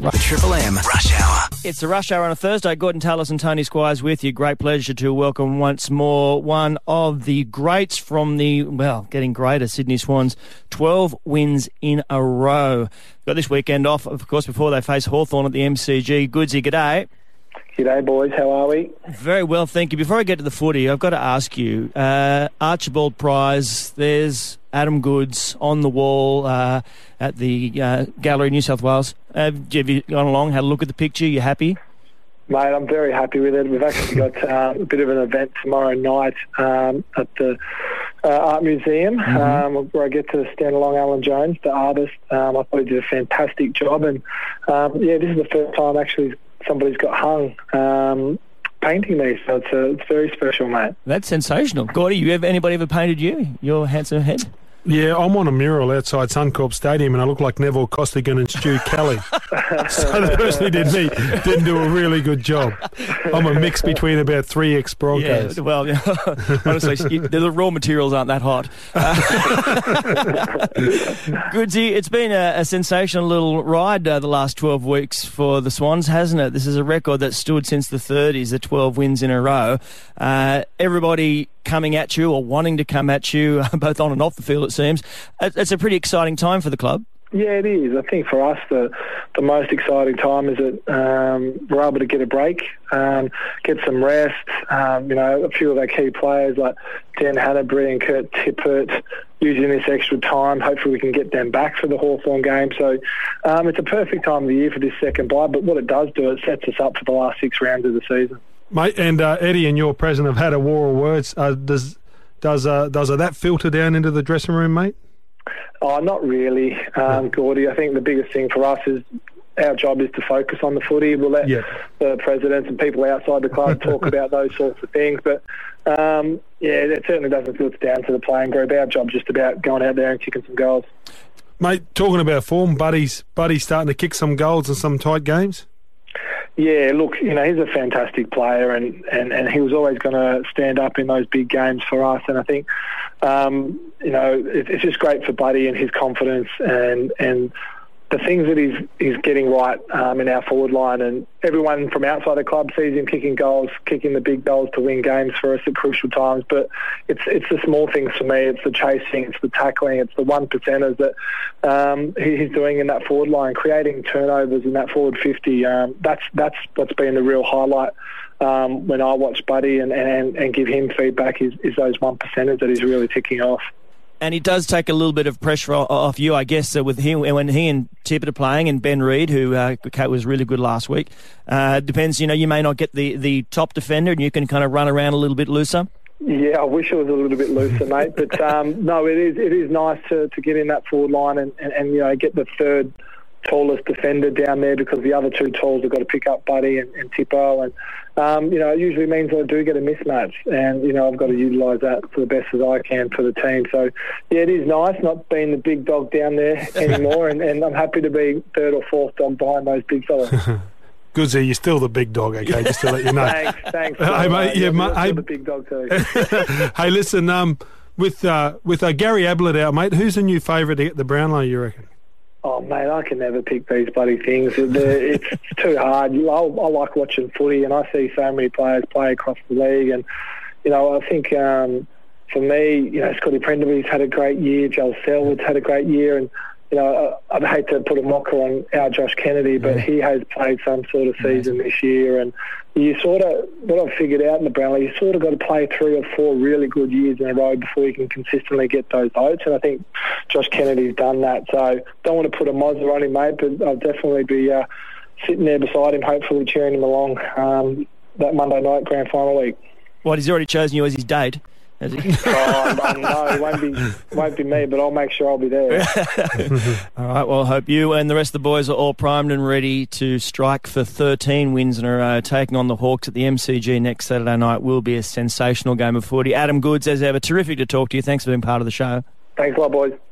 Triple M Rush Hour. It's the Rush Hour on a Thursday. Gordon Tallis and Tony Squires with you. Great pleasure to welcome once more one of the greats from the, getting greater, Sydney Swans. 12 wins in a row. Got this weekend off, of course, before they face Hawthorn at the MCG. Goodsy, g'day. G'day, boys. How are we? Very well, thank you. Before I get to the footy, I've got to ask you, Archibald Prize, there's Adam Goodes on the wall at the Gallery, New South Wales. Have you gone along, had a look at the picture? You happy? Mate, I'm very happy with it. We've actually got a bit of an event tomorrow night at the Art Museum where I get to stand along Alan Jones, the artist. I thought he did a fantastic job. And, this is the first time actually somebody's got hung painting me, so it's very special, mate. That's sensational. Gordy, anybody ever painted you, your handsome head? Yeah, I'm on a mural outside Suncorp Stadium and I look like Neville Costigan and Stu Kelly. So the person who did me didn't do a really good job. I'm a mix between about 3 ex-Broncos. Yeah, well, honestly, the raw materials aren't that hot. Goodsy, it's been a sensational little ride the last 12 weeks for the Swans, hasn't it? This is a record that stood since the 30s, the 12 wins in a row. Everybody coming at you or wanting to come at you, both on and off the field, it seems. It's a pretty exciting time for the club. Yeah, it is. I think for us, the most exciting time is that we're able to get a break, get some rest. A few of our key players like Dan Hannabury and Kurt Tippett using this extra time. Hopefully we can get them back for the Hawthorn game. So it's a perfect time of the year for this second bye, but what it does do, it sets us up for the last 6 rounds of the season. Mate, and Eddie and your president have had a war of words. Does that filter down into the dressing room, mate? Oh, not really, Gordy. I think the biggest thing for us is our job is to focus on the footy. We'll let the presidents and people outside the club talk about those sorts of things. But, it certainly doesn't filter down to the playing group. Our job's just about going out there and kicking some goals. Mate, talking about form, Buddy's starting to kick some goals in some tight games? Yeah, look, he's a fantastic player and he was always going to stand up in those big games for us. And I think, it's just great for Buddy and his confidence and the things that he's getting right in our forward line. And everyone from outside the club sees him kicking goals, kicking the big goals to win games for us at crucial times. But it's the small things for me. It's the chasing, it's the tackling, it's the 1%ers that he's doing in that forward line, creating turnovers in that forward 50. That's what's been the real highlight when I watch Buddy and give him feedback is those 1%ers that he's really ticking off. And he does take a little bit of pressure off you, I guess, with him when he and Tippett are playing, and Ben Reid, who was really good last week. Depends, you may not get the top defender, and you can kind of run around a little bit looser. Yeah, I wish it was a little bit looser, mate. But no, it is nice to get in that forward line and get the third tallest defender down there, because the other 2 talls have got to pick up Buddy and Tippo, and it usually means I do get a mismatch, and I've got to utilise that for the best as I can for the team. So yeah, it is nice not being the big dog down there anymore, and I'm happy to be 3rd or 4th dog behind those big fellas. Goodsy, you're still the big dog, okay? Just to let you know. Thanks. Hey, mate, I'm the big dog too. Hey, listen, with Gary Ablett out, mate, who's the new favourite to get the Brownlow, you reckon? Oh, mate, I can never pick these bloody things. It's too hard. I like watching footy, and I see so many players play across the league. And, I think for me, Scotty Prenderby's had a great year. Joel Selwood's had a great year. And, I'd hate to put a mocker on our Josh Kennedy, but he has played some sort of season this year. And you what I've figured out in the Brownlow, you sort of got to play 3 or 4 really good years in a row before you can consistently get those votes. And I think Josh Kennedy's done that. So don't want to put a mozzer on him, mate, but I'll definitely be sitting there beside him, hopefully cheering him along that Monday night grand final week. What, he's already chosen you as his date? No, it won't be me, but I'll make sure I'll be there. All right, well, I hope you and the rest of the boys are all primed and ready to strike for 13 wins in a row. Taking on the Hawks at the MCG next Saturday night will be a sensational game of footy. Adam Goodes, as ever, terrific to talk to you. Thanks for being part of the show. Thanks a lot, boys.